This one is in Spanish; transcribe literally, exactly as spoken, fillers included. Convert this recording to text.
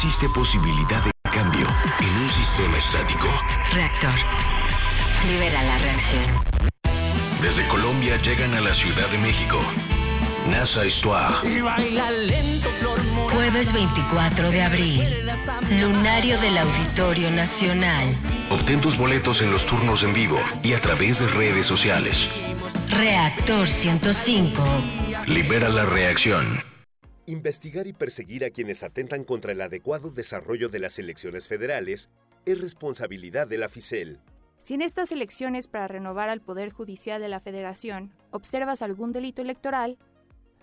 existe posibilidad de cambio en un sistema estático. Reactor. Libera la reacción. Desde Colombia llegan a la Ciudad de México. NASA Histoire. Jueves veinticuatro de abril. Lunario del Auditorio Nacional. Obtén tus boletos en los turnos en vivo y a través de redes sociales. Reactor ciento cinco. Libera la reacción. Investigar y perseguir a quienes atentan contra el adecuado desarrollo de las elecciones federales es responsabilidad de la FICEL. Si en estas elecciones para renovar al Poder Judicial de la Federación observas algún delito electoral,